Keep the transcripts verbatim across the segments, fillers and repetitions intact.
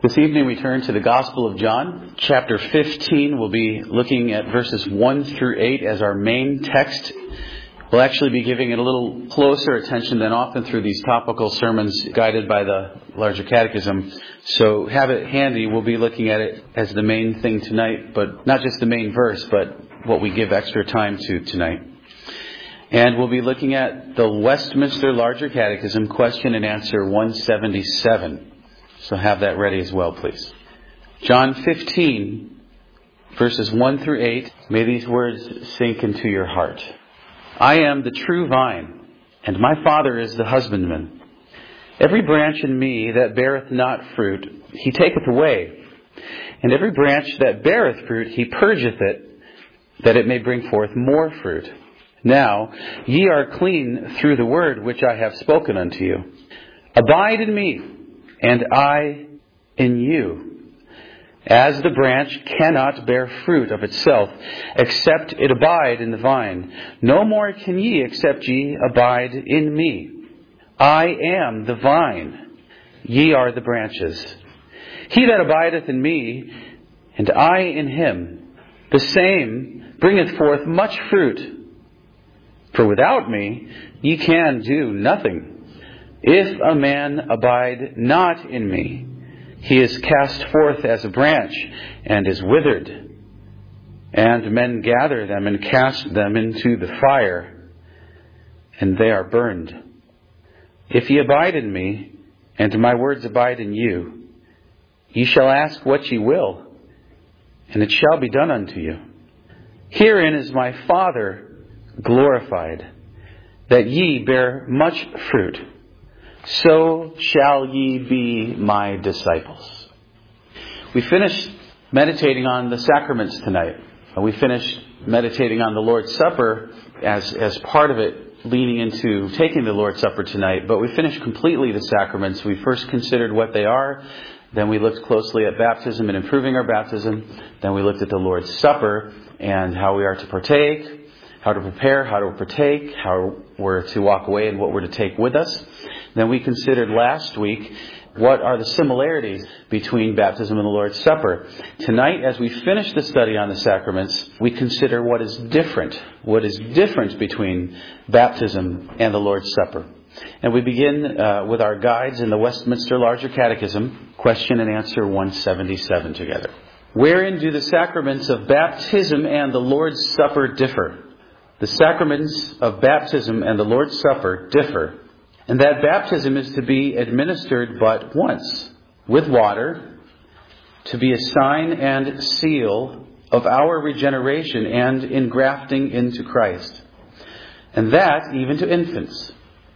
This evening we turn to the Gospel of John, chapter fifteen. We'll be looking at verses one through eight as our main text. We'll actually be giving it a little closer attention than often through these topical sermons guided by the larger catechism. So have it handy. We'll be looking at it as the main thing tonight, but not just the main verse, but what we give extra time to tonight. And we'll be looking at the Westminster Larger Catechism, question and answer one seventy-seven. So have that ready as well, please. John fifteen, verses one through eight. May these words sink into your heart. I am the true vine, and my Father is the husbandman. Every branch in me that beareth not fruit, he taketh away. And every branch that beareth fruit, he purgeth it, that it may bring forth more fruit. Now ye are clean through the word which I have spoken unto you. Abide in me, and I in you. As the branch cannot bear fruit of itself, except it abide in the vine, no more can ye except ye abide in me. I am the vine, ye are the branches. He that abideth in me, and I in him, the same bringeth forth much fruit. For without me ye can do nothing. If a man abide not in me, he is cast forth as a branch and is withered. And men gather them and cast them into the fire, and they are burned. If ye abide in me, and my words abide in you, ye shall ask what ye will, and it shall be done unto you. Herein is my Father glorified, that ye bear much fruit. So shall ye be my disciples. We finished meditating on the sacraments tonight. We finished meditating on the Lord's Supper as, as part of it, leading into taking the Lord's Supper tonight. But we finished completely the sacraments. We first considered what they are. Then we looked closely at baptism and improving our baptism. Then we looked at the Lord's Supper and how we are to partake, how to prepare, how to partake, how we're to walk away and what we're to take with us. Then we considered last week what are the similarities between baptism and the Lord's Supper. Tonight, as we finish the study on the sacraments, we consider what is different, what is different between baptism and the Lord's Supper. And we begin uh, with our guides in the Westminster Larger Catechism, question and answer one seventy-seven together. Wherein do the sacraments of baptism and the Lord's Supper differ? The sacraments of baptism and the Lord's Supper differ, and that baptism is to be administered but once, with water, to be a sign and seal of our regeneration and engrafting into Christ, and that even to infants.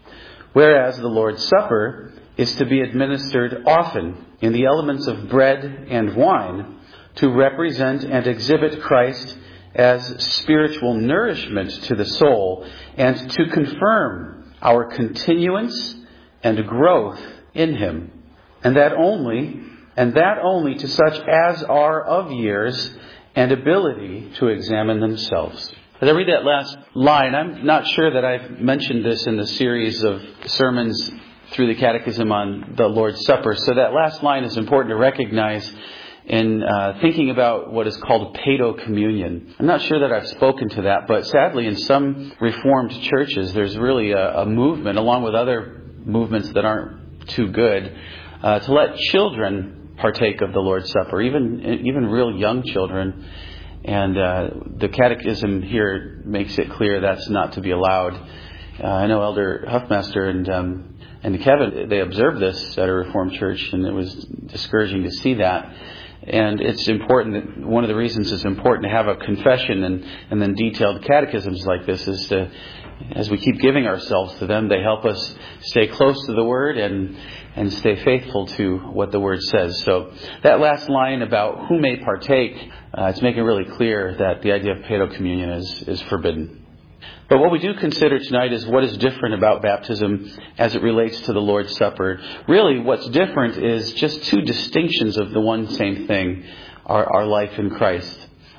Whereas the Lord's Supper is to be administered often in the elements of bread and wine to represent and exhibit Christ as spiritual nourishment to the soul and to confirm our continuance and growth in Him. And that only, and that only to such as are of years and ability to examine themselves. As I read that last line, I'm not sure that I've mentioned this in the series of sermons through the Catechism on the Lord's Supper. So that last line is important to recognize in uh, thinking about what is called paedo-communion. I'm not sure that I've spoken to that, but sadly in some Reformed churches there's really a, a movement, along with other movements that aren't too good, uh, to let children partake of the Lord's Supper, even even real young children. And uh, the Catechism here makes it clear that's not to be allowed. Uh, I know Elder Huffmaster and um, and Kevin, they observed this at a Reformed church, and it was discouraging to see that. And it's important that one of the reasons it's important to have a confession and, and then detailed catechisms like this is to, as we keep giving ourselves to them, they help us stay close to the Word and, and stay faithful to what the Word says. So that last line about who may partake, uh, it's making really clear that the idea of paedo-communion is, is forbidden. But what we do consider tonight is what is different about baptism as it relates to the Lord's Supper. Really, what's different is just two distinctions of the one same thing, our, our life in Christ.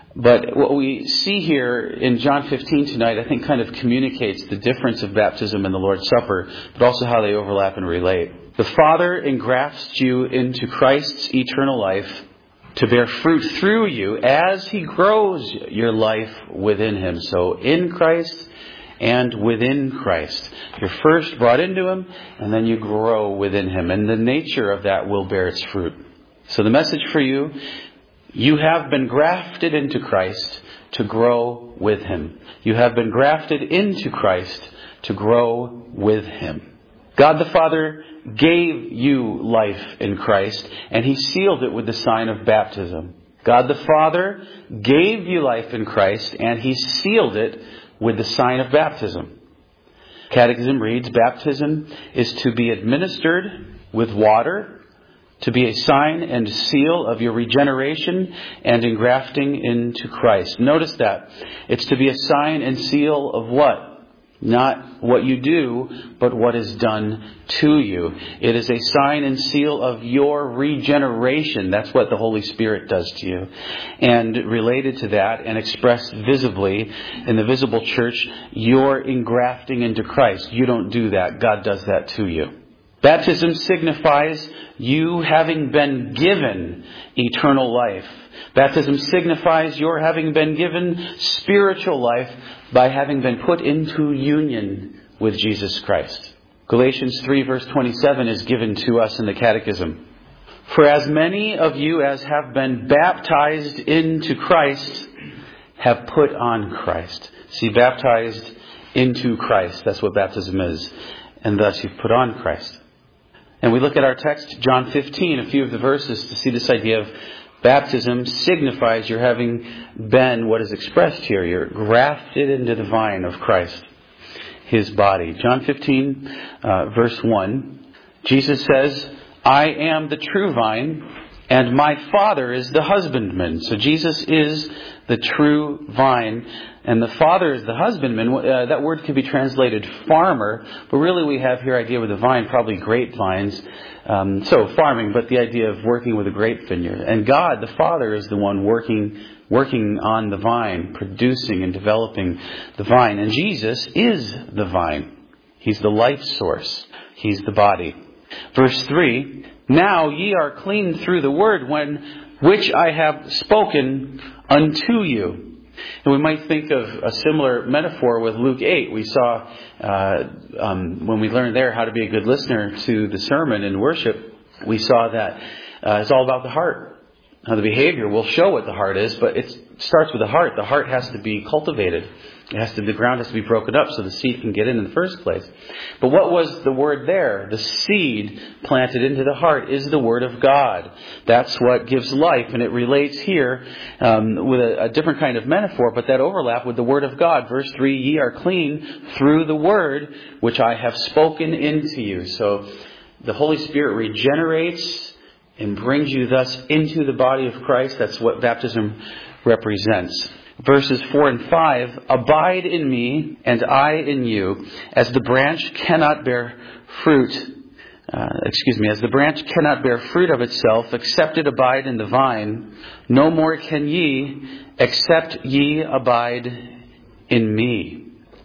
But what we see here in John fifteen tonight, I think kind of communicates the difference of baptism and the Lord's Supper, but also how they overlap and relate. The Father engrafts you into Christ's eternal life to bear fruit through you as He grows your life within Him. So in Christ and within Christ. You're first brought into Him, and then you grow within Him. And the nature of that will bear its fruit. So the message for you, you have been grafted into Christ to grow with Him. You have been grafted into Christ to grow with Him. God the Father gave you life in Christ, and He sealed it with the sign of baptism. God the Father gave you life in Christ, and He sealed it with the sign of baptism. Catechism reads, baptism is to be administered with water, to be a sign and seal of your regeneration and engrafting into Christ. Notice that. It's to be a sign and seal of what? Not what you do, but what is done to you. It is a sign and seal of your regeneration. That's what the Holy Spirit does to you. And related to that and expressed visibly in the visible church, you're engrafting into Christ. You don't do that. God does that to you. Baptism signifies you having been given eternal life. Baptism signifies your having been given spiritual life by having been put into union with Jesus Christ. Galatians three verse twenty-seven is given to us in the Catechism. For as many of you as have been baptized into Christ have put on Christ. See, baptized into Christ. That's what baptism is. And thus you've put on Christ. And we look at our text, John fifteen, a few of the verses, to see this idea of baptism signifies you're having been what is expressed here. You're grafted into the vine of Christ, His body. John fifteen, uh, verse one, Jesus says, I am the true vine, and my Father is the husbandman. So Jesus is the true vine, and the Father is the husbandman. Uh, that word could be translated farmer, but really we have here idea with the vine, probably grapevines. Um, so farming, but the idea of working with a grape vineyard. And God, the Father, is the one working working on the vine, producing and developing the vine. And Jesus is the vine. He's the life source. He's the body. Verse three, now ye are clean through the word when which I have spoken unto you. And we might think of a similar metaphor with Luke eight. We saw uh, um, when we learned there how to be a good listener to the sermon and worship, we saw that uh, it's all about the heart. Now the behavior will show what the heart is, but it starts with the heart. The heart has to be cultivated. It has to, the ground has to be broken up so the seed can get in in the first place. But what was the word there? The seed planted into the heart is the word of God. That's what gives life. And it relates here um, with a, a different kind of metaphor, but that overlap with the word of God. Verse three, ye are clean through the word which I have spoken into you. So the Holy Spirit regenerates and brings you thus into the body of Christ. That's what baptism represents. Verses four and five, abide in me and I in you, as the branch cannot bear fruit, uh, excuse me, as the branch cannot bear fruit of itself, except it abide in the vine, no more can ye, except ye abide in me.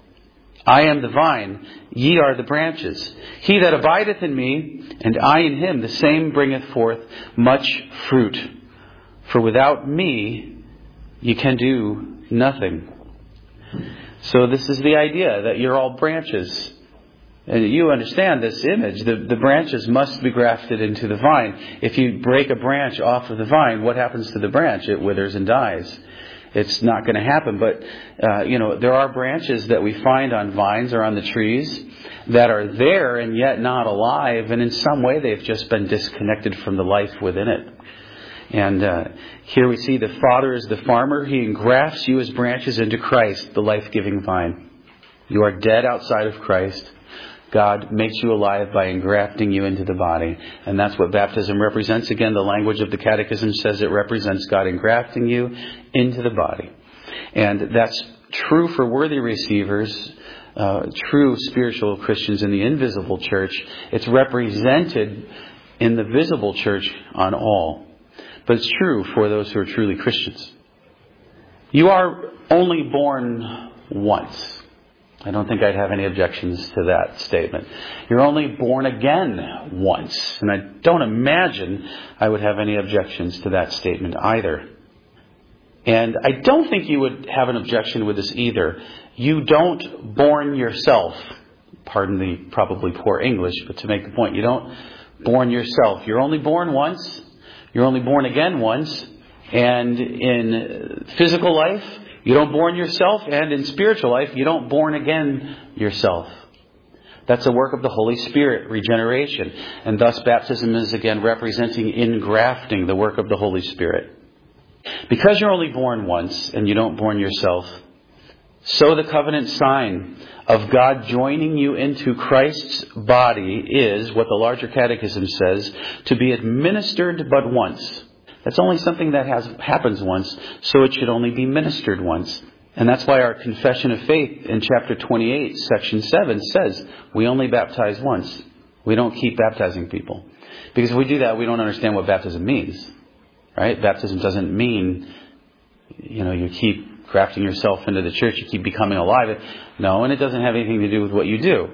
I am the vine, ye are the branches. He that abideth in me, and I in him, the same bringeth forth much fruit. For without me, you can do nothing. So this is the idea that you're all branches. And you understand this image. The, the branches must be grafted into the vine. If you break a branch off of the vine, what happens to the branch? It withers and dies. It's not going to happen. But, uh, you know, there are branches that we find on vines or on the trees that are there and yet not alive. And in some way they've just been disconnected from the life within it. And uh, here we see the Father is the farmer. He engrafts you as branches into Christ, the life-giving vine. You are dead outside of Christ. God makes you alive by engrafting you into the body. And that's what baptism represents. Again, the language of the Catechism says it represents God engrafting you into the body. And that's true for worthy receivers, uh, true spiritual Christians in the invisible church. It's represented in the visible church on all. But it's true for those who are truly Christians. You are only born once. I don't think I'd have any objections to that statement. You're only born again once. And I don't imagine I would have any objections to that statement either. And I don't think you would have an objection with this either. You don't born yourself. Pardon the probably poor English, but to make the point, you don't born yourself. You're only born once. You're only born again once. And in physical life, you don't born yourself. And in spiritual life, you don't born again yourself. That's a work of the Holy Spirit, regeneration. And thus baptism is again representing ingrafting, the work of the Holy Spirit. Because you're only born once and you don't born yourself, so the covenant sign of God joining you into Christ's body is, what the larger catechism says, to be administered but once. That's only something that has happens once, so it should only be ministered once. And that's why our confession of faith in chapter twenty-eight, section seven says, we only baptize once. We don't keep baptizing people. Because if we do that, we don't understand what baptism means. Right? Baptism doesn't mean, you know, you keep grafting yourself into the church, you keep becoming alive. No, and it doesn't have anything to do with what you do.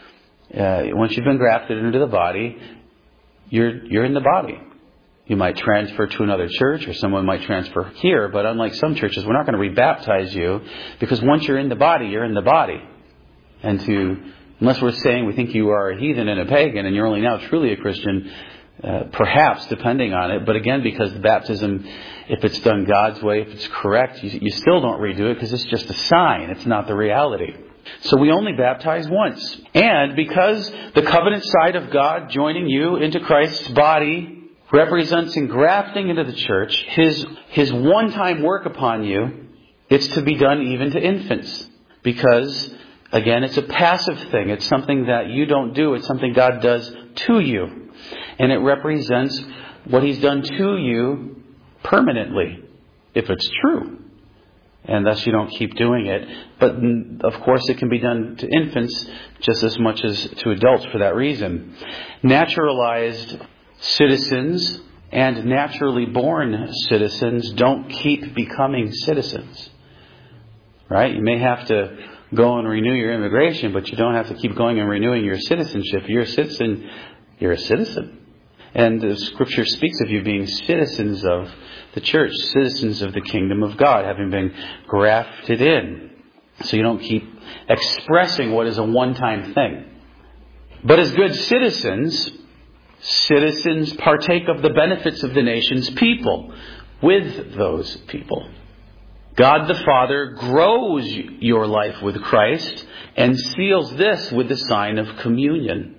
Uh, once you've been grafted into the body, you're you're in the body. You might transfer to another church, or someone might transfer here, but unlike some churches, we're not going to rebaptize you, because once you're in the body, you're in the body. And to, unless we're saying we think you are a heathen and a pagan, and you're only now truly a Christian, Uh, perhaps, depending on it. But again, because the baptism, if it's done God's way, if it's correct, you, you still don't redo it because it's just a sign. It's not the reality. So we only baptize once. And because the covenant side of God joining you into Christ's body represents engrafting into the church, His, His one-time work upon you, it's to be done even to infants. Because, again, it's a passive thing. It's something that you don't do. It's something God does to you. And it represents what He's done to you permanently, if it's true. And thus you don't keep doing it. But of course it can be done to infants just as much as to adults for that reason. Naturalized citizens and naturally born citizens don't keep becoming citizens. Right? You may have to go and renew your immigration, but you don't have to keep going and renewing your citizenship. You're a citizen. You're a citizen. And the Scripture speaks of you being citizens of the church, citizens of the kingdom of God, having been grafted in. So you don't keep expressing what is a one-time thing. But as good citizens, citizens partake of the benefits of the nation's people with those people. God the Father grows your life with Christ and seals this with the sign of communion.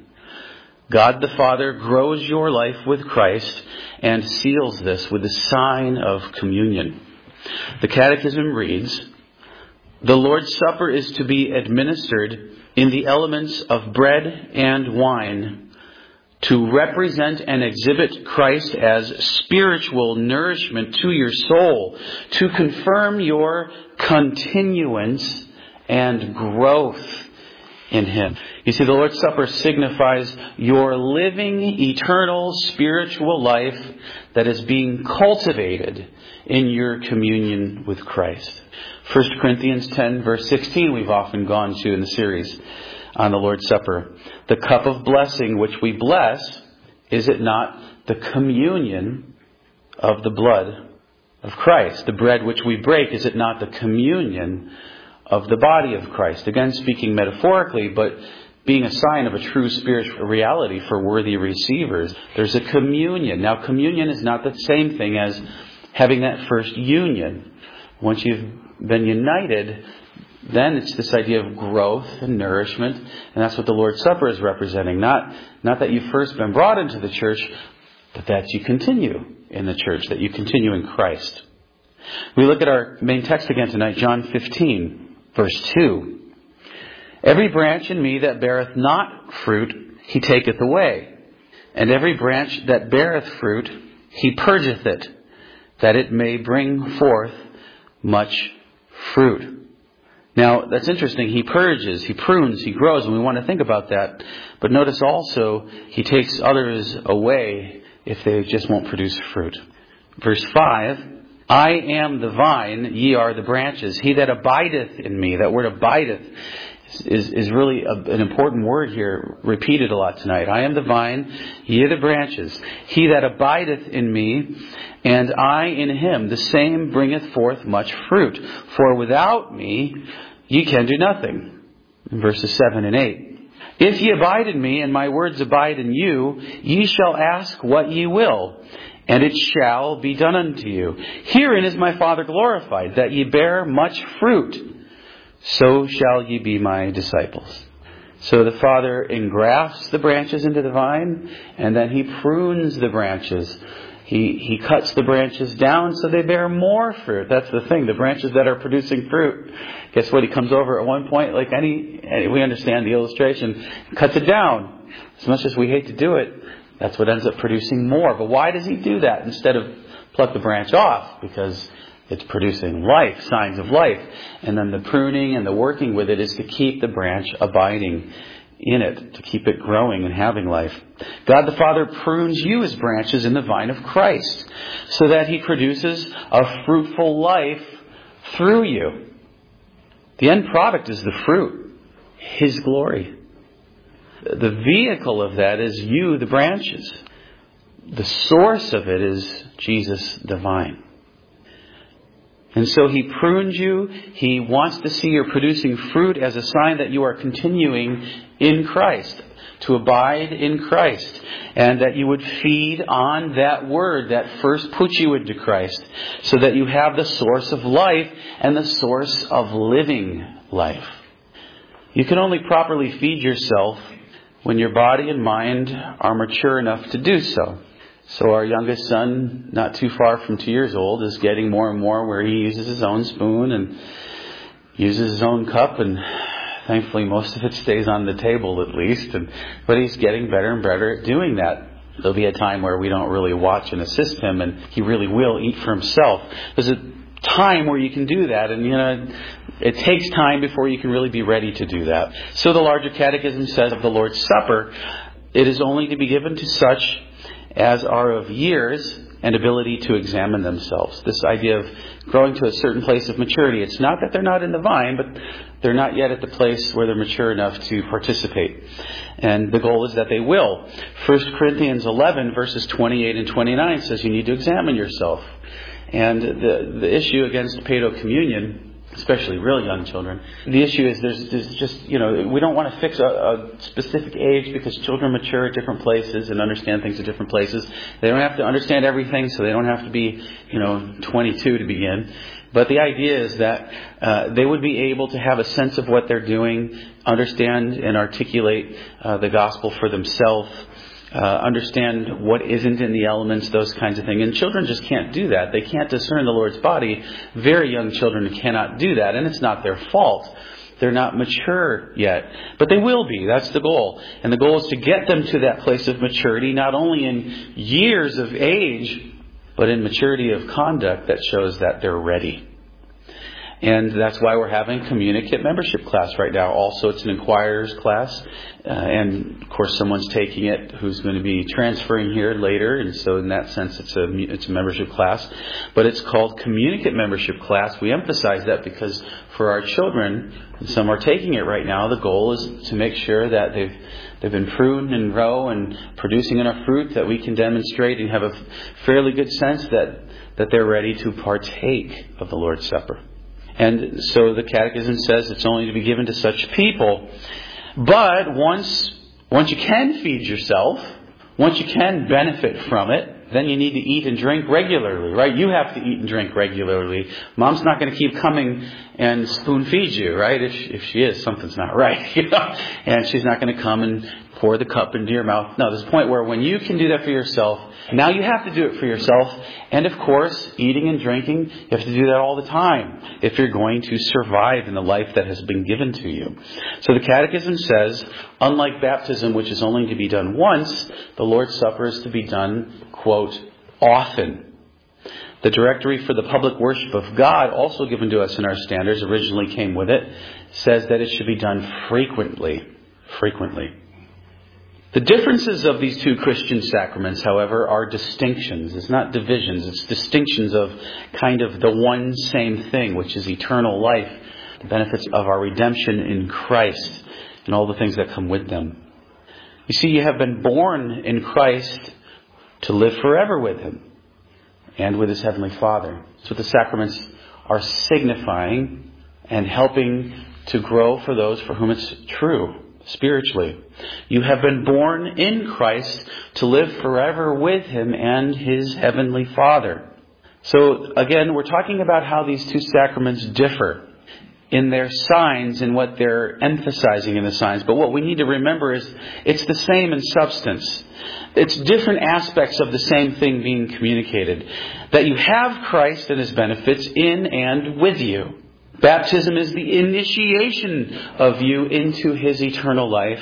God the Father grows your life with Christ and seals this with the sign of communion. The Catechism reads, the Lord's Supper is to be administered in the elements of bread and wine to represent and exhibit Christ as spiritual nourishment to your soul, to confirm your continuance and growth in Him. You see, the Lord's Supper signifies your living, eternal, spiritual life that is being cultivated in your communion with Christ. First Corinthians ten, verse sixteen, we've often gone to in the series on the Lord's Supper. The cup of blessing which we bless, is it not the communion of the blood of Christ? The bread which we break, is it not the communion of the body of Christ? Again, speaking metaphorically, but being a sign of a true spiritual reality for worthy receivers. There's a communion. Now, communion is not the same thing as having that first union. Once you've been united, then it's this idea of growth and nourishment. And that's what the Lord's Supper is representing. Not, not that you've first been brought into the church, but that you continue in the church, that you continue in Christ. We look at our main text again tonight, John fifteen, verse two. Every branch in me that beareth not fruit, He taketh away. And every branch that beareth fruit, He purgeth it, that it may bring forth much fruit. Now, that's interesting. He purges, He prunes, He grows, and we want to think about that. But notice also, He takes others away if they just won't produce fruit. Verse five, I am the vine, ye are the branches. He that abideth in me, that word abideth is, is really a, an important word here, repeated a lot tonight. I am the vine, ye are the branches. He that abideth in me, and I in him, the same bringeth forth much fruit. For without me, ye can do nothing. In verses seven and eight. If ye abide in me, and my words abide in you, ye shall ask what ye will, and it shall be done unto you. Herein is my Father glorified, that ye bear much fruit. So shall ye be my disciples. So the Father engrafts the branches into the vine, and then He prunes the branches. He He cuts the branches down so they bear more fruit. That's the thing. The branches that are producing fruit. Guess what? He comes over at one point, like any, we understand the illustration, cuts it down. As much as we hate to do it, that's what ends up producing more. But why does He do that instead of pluck the branch off? Because it's producing life, signs of life. And then the pruning and the working with it is to keep the branch abiding in it, to keep it growing and having life. God the Father prunes you as branches in the vine of Christ, so that He produces a fruitful life through you. The end product is the fruit, His glory. The vehicle of that is you, the branches. The source of it is Jesus, the vine. And so He prunes you. He wants to see you producing fruit as a sign that you are continuing in Christ, to abide in Christ, and that you would feed on that word that first put you into Christ, so that you have the source of life and the source of living life. You can only properly feed yourself when your body and mind are mature enough to do so. So our youngest son, not too far from two years old, is getting more and more where he uses his own spoon and uses his own cup, and thankfully most of it stays on the table at least. And but he's getting better and better at doing that. There'll be a time where we don't really watch and assist him, and he really will eat for himself. There's a time where you can do that, and you know, it takes time before you can really be ready to do that. So the larger catechism says of the Lord's Supper, it is only to be given to such as are of years and ability to examine themselves. This idea of growing to a certain place of maturity. It's not that they're not in the vine, but they're not yet at the place where they're mature enough to participate. And the goal is that they will. First Corinthians eleven verses twenty-eight and twenty-nine says you need to examine yourself. And the, the issue against paedo communion, especially real young children, the issue is there's, there's just, you know, we don't want to fix a, a specific age, because children mature at different places and understand things at different places. They don't have to understand everything, so they don't have to be, you know, twenty-two to begin. But the idea is that uh, they would be able to have a sense of what they're doing, understand and articulate uh, the gospel for themselves, Uh, understand what isn't in the elements, those kinds of things. And children just can't do that. They can't discern the Lord's body. Very young children cannot do that, and it's not their fault. They're not mature yet. But they will be. That's the goal. And the goal is to get them to that place of maturity, not only in years of age, but in maturity of conduct that shows that they're ready. And that's why we're having communicate membership class right now. Also, it's an inquirer's class. Uh, and, of course, someone's taking it who's going to be transferring here later. And so, in that sense, it's a, it's a membership class. But it's called communicate membership class. We emphasize that because for our children, and some are taking it right now, the goal is to make sure that they've they've been pruned and grow and producing enough fruit that we can demonstrate and have a fairly good sense that, that they're ready to partake of the Lord's Supper. And so the Catechism says it's only to be given to such people. But once once you can feed yourself, once you can benefit from it, then you need to eat and drink regularly, right? You have to eat and drink regularly. Mom's not going to keep coming and spoon feed you, right? If if she is, something's not right, you know. And she's not going to come and pour the cup into your mouth. No, there's a point where when you can do that for yourself, now you have to do it for yourself. And of course, eating and drinking, you have to do that all the time if you're going to survive in the life that has been given to you. So the Catechism says, unlike baptism, which is only to be done once, the Lord's Supper is to be done, quote, often. The directory for the public worship of God, also given to us in our standards, originally came with it, says that it should be done frequently. Frequently. The differences of these two Christian sacraments, however, are distinctions. It's not divisions. It's distinctions of kind of the one same thing, which is eternal life, the benefits of our redemption in Christ, and all the things that come with them. You see, you have been born in Christ to live forever with Him and with His Heavenly Father. That's what the sacraments are signifying and helping to grow for those for whom it's true spiritually. You have been born in Christ to live forever with Him and His Heavenly Father. So again, we're talking about how these two sacraments differ in their signs and what they're emphasizing in the signs. But what we need to remember is it's the same in substance. It's different aspects of the same thing being communicated. That you have Christ and His benefits in and with you. Baptism is the initiation of you into His eternal life.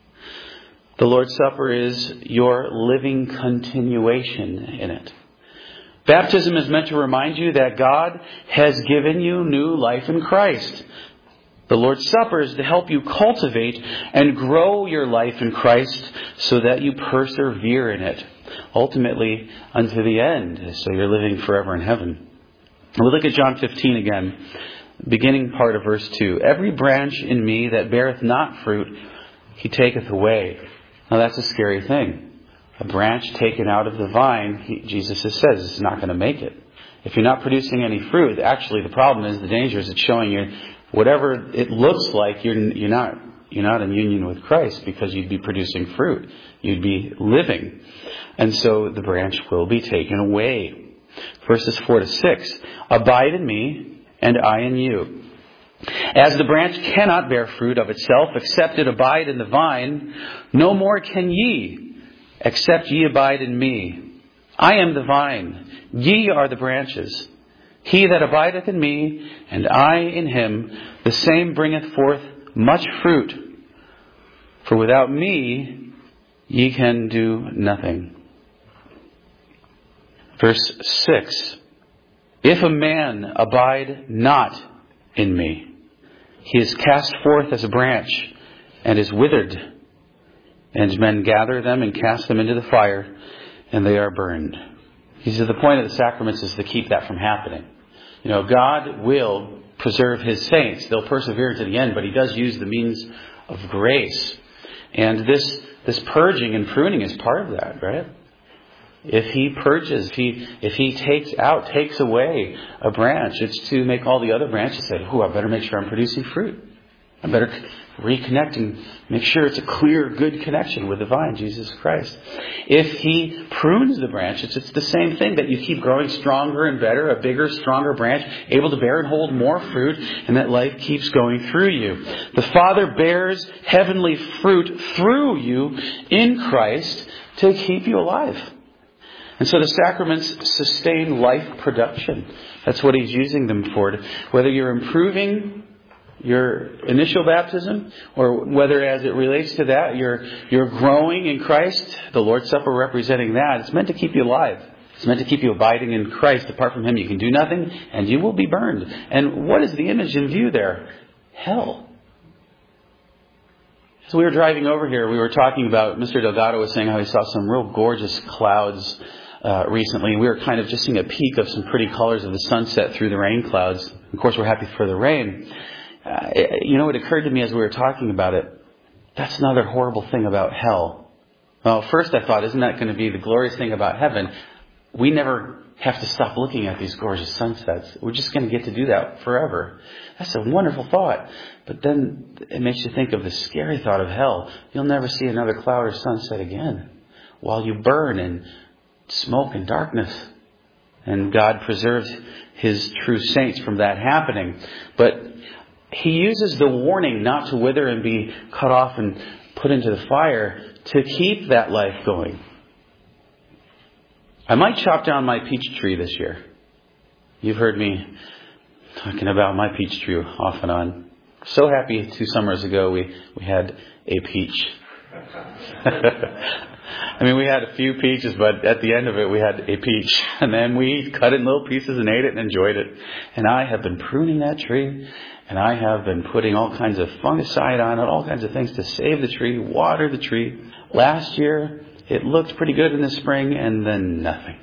The Lord's Supper is your living continuation in it. Baptism is meant to remind you that God has given you new life in Christ. The Lord's Supper is to help you cultivate and grow your life in Christ so that you persevere in it, ultimately unto the end, so you're living forever in heaven. And we look at John fifteen again, beginning part of verse two. Every branch in me that beareth not fruit, He taketh away. Now that's a scary thing. A branch taken out of the vine, he, Jesus says, is not going to make it. If you're not producing any fruit, actually the problem is, the danger is it's showing you whatever it looks like, you're, you're not you're not in union with Christ, because you'd be producing fruit. You'd be living. And so the branch will be taken away. Verses four to six. Abide in me, and I in you. As the branch cannot bear fruit of itself, except it abide in the vine, no more can ye, except ye abide in me. I am the vine, ye are the branches. He that abideth in me, and I in him, the same bringeth forth much fruit. For without me ye can do nothing. Verse six. If a man abide not in me, he is cast forth as a branch, and is withered. And men gather them and cast them into the fire, and they are burned. He says the point of the sacraments is to keep that from happening. You know, God will preserve His saints. They'll persevere to the end, but He does use the means of grace. And this this purging and pruning is part of that, right? If He purges, if He if He takes out, takes away a branch, it's to make all the other branches say, "Oh, I better make sure I'm producing fruit. I better reconnect and make sure it's a clear, good connection with the vine, Jesus Christ." If He prunes the branches, it's the same thing, that you keep growing stronger and better, a bigger, stronger branch, able to bear and hold more fruit, and that life keeps going through you. The Father bears heavenly fruit through you in Christ to keep you alive. And so the sacraments sustain life production. That's what He's using them for. Whether you're improving your initial baptism, or whether as it relates to that, you're you're growing in Christ, the Lord's Supper representing that, it's meant to keep you alive. It's meant to keep you abiding in Christ. Apart from Him, you can do nothing, and you will be burned. And what is the image in view there? Hell. As we were driving over here, we were talking about, Mister Delgado was saying how he saw some real gorgeous clouds uh, recently. We were kind of just seeing a peek of some pretty colors of the sunset through the rain clouds. Of course, we're happy for the rain. Uh, you know, it occurred to me as we were talking about it, that's another horrible thing about hell. Well, first I thought, isn't that going to be the glorious thing about heaven? We never have to stop looking at these gorgeous sunsets. We're just going to get to do that forever. That's a wonderful thought. But then it makes you think of the scary thought of hell. You'll never see another cloud or sunset again while you burn in smoke and darkness. And God preserves His true saints from that happening. But He uses the warning not to wither and be cut off and put into the fire to keep that life going. I might chop down my peach tree this year. You've heard me talking about my peach tree off and on. So happy two summers ago we, we had a peach. I mean, we had a few peaches, but at the end of it, we had a peach. And then we cut it in little pieces and ate it and enjoyed it. And I have been pruning that tree. And I have been putting all kinds of fungicide on it, all kinds of things to save the tree, water the tree. last year it looked pretty good in the spring and then nothing.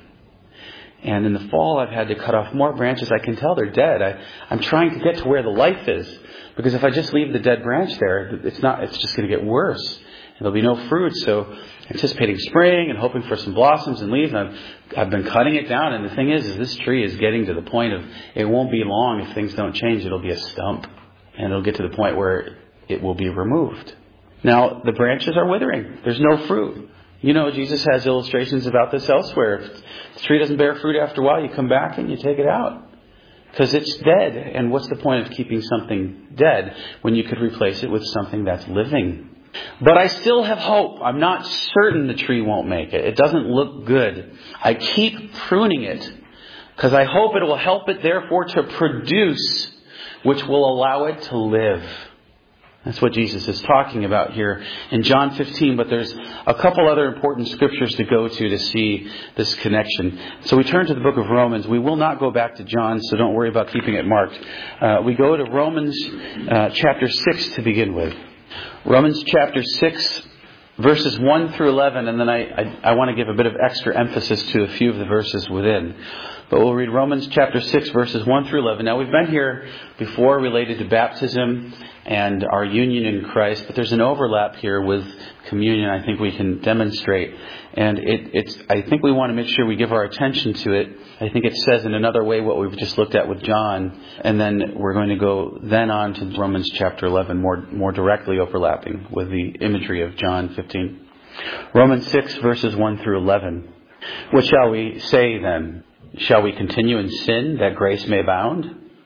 And in the fall I've had to cut off more branches. I can tell they're dead. I, I'm trying to get to where the life is. Because if I just leave the dead branch there, it's not. It's just going to get worse. And there'll be no fruit. So anticipating spring and hoping for some blossoms and leaves. And I've, I've been cutting it down. And the thing is, is this tree is getting to the point of it won't be long if things don't change. It'll be a stump. And it'll get to the point where it will be removed. Now, the branches are withering. There's no fruit. You know, Jesus has illustrations about this elsewhere. If the tree doesn't bear fruit after a while, you come back and you take it out. Because it's dead. And what's the point of keeping something dead when you could replace it with something that's living? But I still have hope. I'm not certain the tree won't make it. It doesn't look good. I keep pruning it because I hope it will help it, therefore, to produce, which will allow it to live. That's what Jesus is talking about here in John fifteen. But there's a couple other important scriptures to go to to see this connection. So we turn to the book of Romans. We will not go back to John, so don't worry about keeping it marked. Uh, we go to Romans uh, chapter six to begin with. Romans chapter six, verses one through eleven. And then I, I, I want to give a bit of extra emphasis to a few of the verses within. But we'll read Romans chapter six, verses one through eleven. Now, we've been here before related to baptism and our union in Christ, but there's an overlap here with communion I think we can demonstrate. And it, it's I think we want to make sure we give our attention to it. I think it says in another way what we've just looked at with John. And then we're going to go then on to Romans chapter eleven, more, more directly overlapping with the imagery of John fifteen. Romans six, verses one through eleven. What shall we say then? Shall we continue in sin that grace may abound?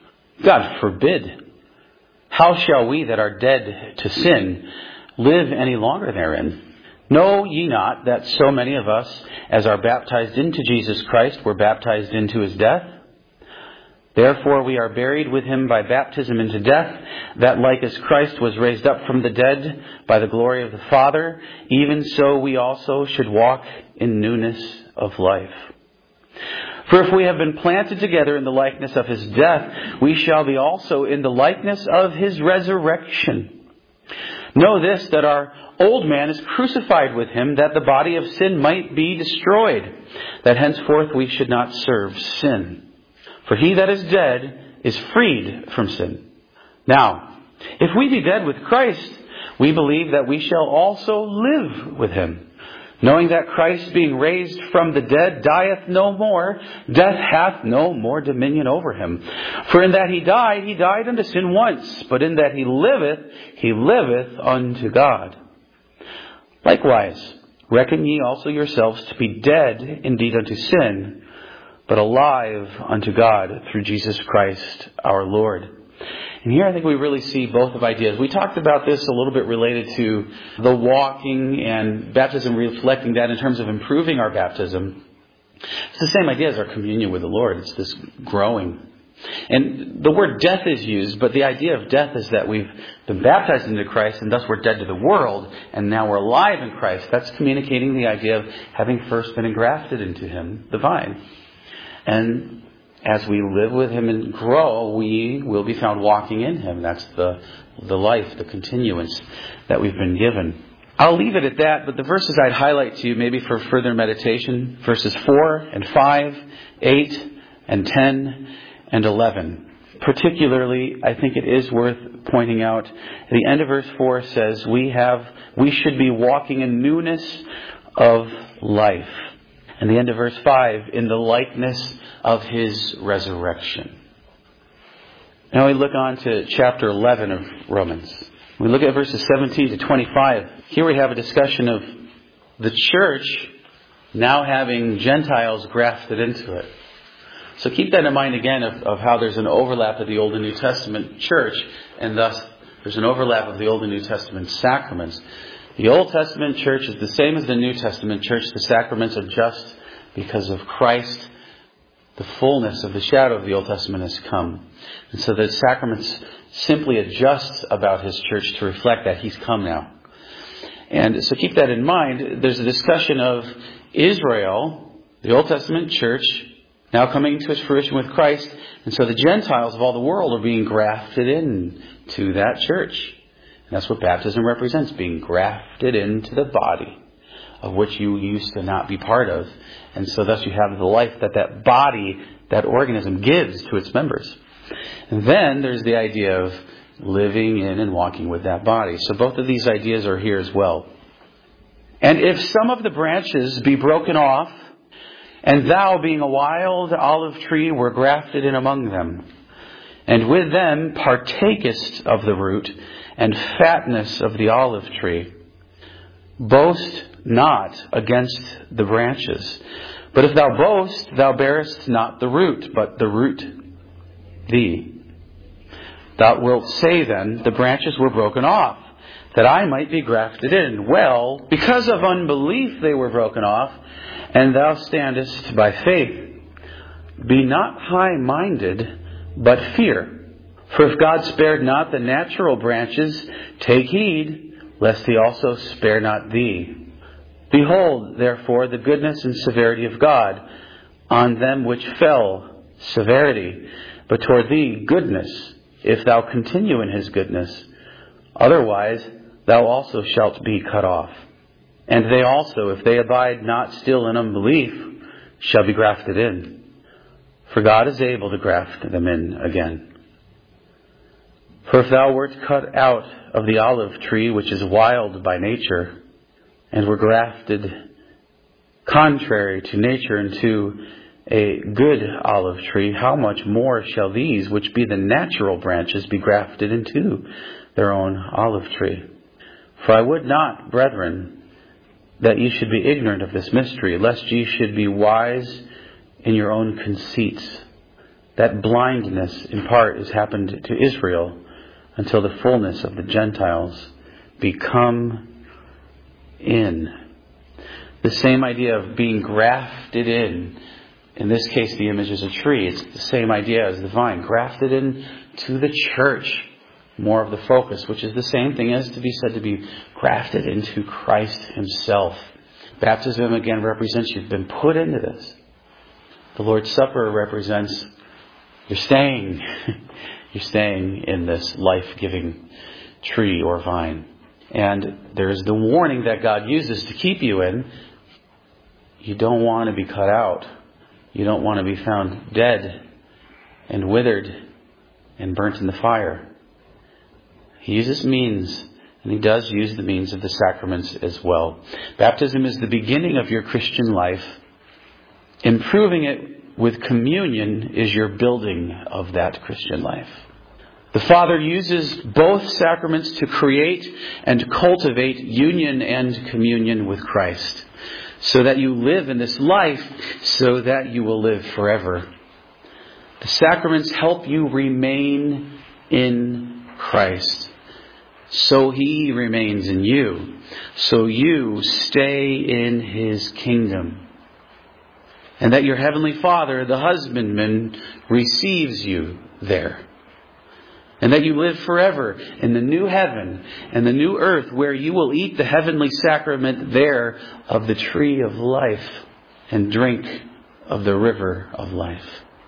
God forbid. How shall we that are dead to sin live any longer therein? Know ye not that so many of us as are baptized into Jesus Christ were baptized into his death? Therefore we are buried with him by baptism into death, that like as Christ was raised up from the dead by the glory of the Father, even so we also should walk in newness of life. For if we have been planted together in the likeness of his death, we shall be also in the likeness of his resurrection. Know this, that our old man is crucified with him, that the body of sin might be destroyed, that henceforth we should not serve sin. For he that is dead is freed from sin. Now, if we be dead with Christ, we believe that we shall also live with him. Knowing that Christ, being raised from the dead, dieth no more, death hath no more dominion over him. For in that he died, he died unto sin once, but in that he liveth, he liveth unto God. Likewise, reckon ye also yourselves to be dead indeed unto sin, but alive unto God through Jesus Christ our Lord. And here I think we really see both of ideas. We talked about this a little bit related to the walking and baptism, reflecting that in terms of improving our baptism. It's the same idea as our communion with the Lord. It's this growing. And the word death is used, but the idea of death is that we've been baptized into Christ and thus we're dead to the world and now we're alive in Christ. That's communicating the idea of having first been engrafted into him, the vine. And as we live with him and grow, we will be found walking in him. That's the the life, the continuance that we've been given. I'll leave it at that, but the verses I'd highlight to you maybe for further meditation, verses four and five, eight and ten and eleven. Particularly, I think it is worth pointing out, the end of verse four says, we have, we should be walking in newness of life. And the end of verse five, in the likeness of his resurrection. Now we look on to chapter eleven of Romans. We look at verses seventeen to twenty-five. Here we have a discussion of the church now having Gentiles grafted into it. So keep that in mind again of, of how there's an overlap of the Old and New Testament church, and thus there's an overlap of the Old and New Testament sacraments. The Old Testament church is the same as the New Testament church. The sacraments are just because of Christ. The fullness of the shadow of the Old Testament has come. And so the sacraments simply adjust about his church to reflect that he's come now. And so keep that in mind. There's a discussion of Israel, the Old Testament church, now coming to its fruition with Christ. And so the Gentiles of all the world are being grafted in to that church. And that's what baptism represents, being grafted into the body. of which you used to not be part of. And so thus you have the life that that body, that organism gives to its members. And then there's the idea of living in and walking with that body. So both of these ideas are here as well. And if some of the branches be broken off, and thou, being a wild olive tree, were grafted in among them, and with them partakest of the root and fatness of the olive tree, boast not against the branches. But if thou boast, thou bearest not the root, but the root thee. Thou wilt say then, the branches were broken off, that I might be grafted in. Well, because of unbelief they were broken off, and thou standest by faith. Be not high-minded, but fear. For if God spared not the natural branches, take heed, lest he also spare not thee. Behold, therefore, the goodness and severity of God. On them which fell, severity, but toward thee goodness, if thou continue in his goodness. Otherwise, thou also shalt be cut off. And they also, if they abide not still in unbelief, shall be grafted in. For God is able to graft them in again. For if thou wert cut out of the olive tree, which is wild by nature, and were grafted contrary to nature into a good olive tree, how much more shall these, which be the natural branches, be grafted into their own olive tree? For I would not, brethren, that ye should be ignorant of this mystery, lest ye should be wise in your own conceits. That blindness in part has happened to Israel until the fullness of the Gentiles be come in. The same idea of being grafted in. In this case, the image is a tree. It's the same idea as the vine. Grafted in to the church. More of the focus, which is the same thing as to be said to be grafted into Christ himself. Baptism, again, represents you've been put into this. The Lord's Supper represents you're staying. You're staying in this life-giving tree or vine. And there's the warning that God uses to keep you in. You don't want to be cut out. You don't want to be found dead and withered and burnt in the fire. He uses means, and he does use the means of the sacraments as well. Baptism is the beginning of your Christian life. Improving it with communion is your building of that Christian life. The Father uses both sacraments to create and cultivate union and communion with Christ, so that you live in this life, so that you will live forever. The sacraments help you remain in Christ, so he remains in you, so you stay in his kingdom. And that your heavenly Father, the husbandman, receives you there. And that you live forever in the new heaven and the new earth, where you will eat the heavenly sacrament there of the tree of life and drink of the river of life.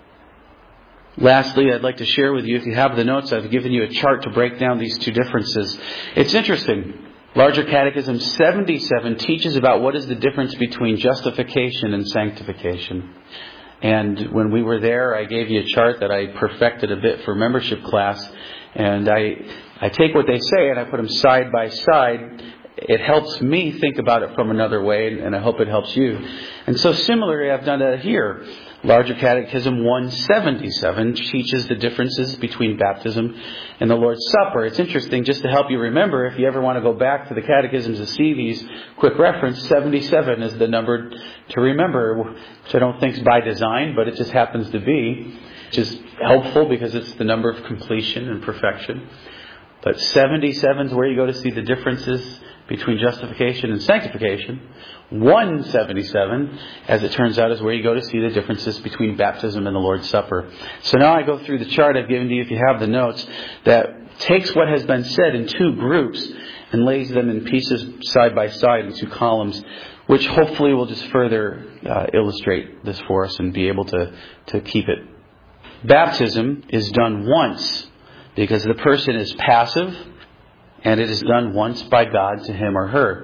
Lastly, I'd like to share with you, if you have the notes, I've given you a chart to break down these two differences. It's interesting. Larger Catechism seventy-seven teaches about what is the difference between justification and sanctification. And when we were there, I gave you a chart that I perfected a bit for membership class. And I, I take what they say and I put them side by side. It helps me think about it from another way, and I hope it helps you. And so similarly, I've done that here. Larger Catechism one seventy-seven teaches the differences between baptism and the Lord's Supper. It's interesting, just to help you remember, if you ever want to go back to the catechisms to see these, quick reference, seventy-seven is the number to remember, which I don't think is by design, but it just happens to be, which is helpful because it's the number of completion and perfection. But seventy-seven is where you go to see the differences between justification and sanctification. one seventy-seven, as it turns out, is where you go to see the differences between baptism and the Lord's Supper. So now I go through the chart I've given to you, if you have the notes, that takes what has been said in two groups and lays them in pieces side by side in two columns, which hopefully will just further uh, illustrate this for us and be able to, to keep it. Baptism is done once because the person is passive, and it is done once by God to him or her.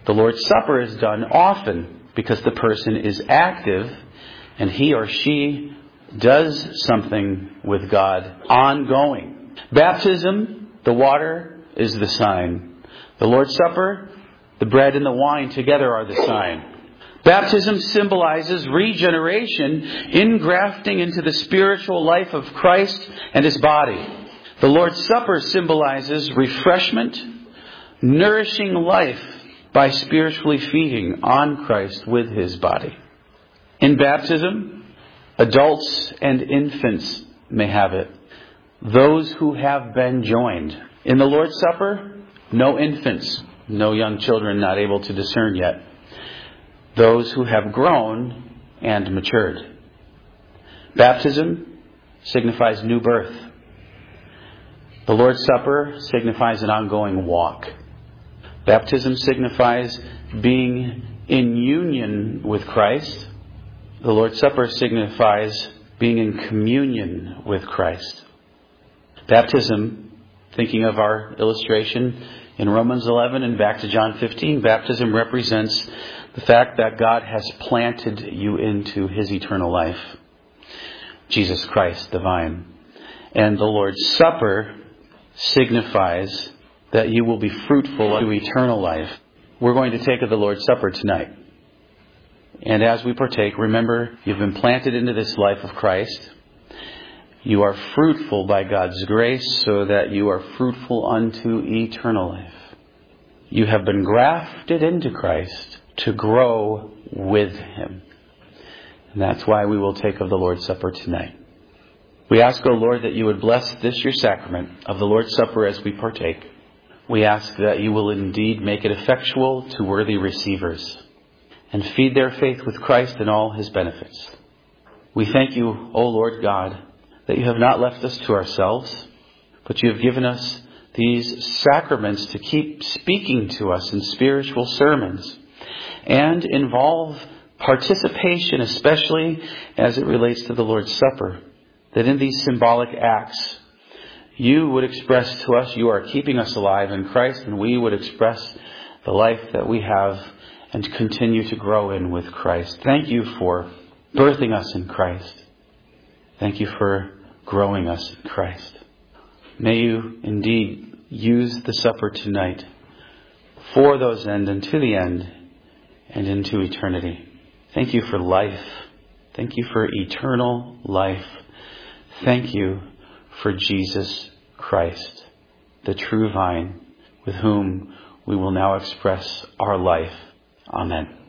The Lord's Supper is done often because the person is active and he or she does something with God ongoing. Baptism, the water, is the sign. The Lord's Supper, the bread and the wine together are the sign. Baptism symbolizes regeneration, ingrafting into the spiritual life of Christ and His body. The Lord's Supper symbolizes refreshment, nourishing life by spiritually feeding on Christ with His body. In baptism, adults and infants may have it. Those who have been joined. In the Lord's Supper, no infants, no young children not able to discern yet. Those who have grown and matured. Baptism signifies new birth. The Lord's Supper signifies an ongoing walk. Baptism signifies being in union with Christ. The Lord's Supper signifies being in communion with Christ. Baptism, thinking of our illustration in Romans eleven and back to John fifteen, baptism represents the fact that God has planted you into His eternal life. Jesus Christ, the vine. And the Lord's Supper signifies that you will be fruitful to eternal life. We're going to take of the Lord's Supper tonight. And as we partake, remember, you've been planted into this life of Christ. You are fruitful by God's grace so that you are fruitful unto eternal life. You have been grafted into Christ to grow with Him. And that's why we will take of the Lord's Supper tonight. We ask, O Lord, that you would bless this your sacrament of the Lord's Supper as we partake. We ask that you will indeed make it effectual to worthy receivers and feed their faith with Christ and all His benefits. We thank you, O Lord God, that you have not left us to ourselves, but you have given us these sacraments to keep speaking to us in spiritual sermons and involve participation, especially as it relates to the Lord's Supper, that in these symbolic acts, you would express to us you are keeping us alive in Christ, and we would express the life that we have and continue to grow in with Christ. Thank you for birthing us in Christ. Thank you for growing us in Christ. May you indeed use the supper tonight for those ends and to the end and into eternity. Thank you for life. Thank you for eternal life. Thank you for Jesus Christ, the true vine, with whom we will now express our life. Amen.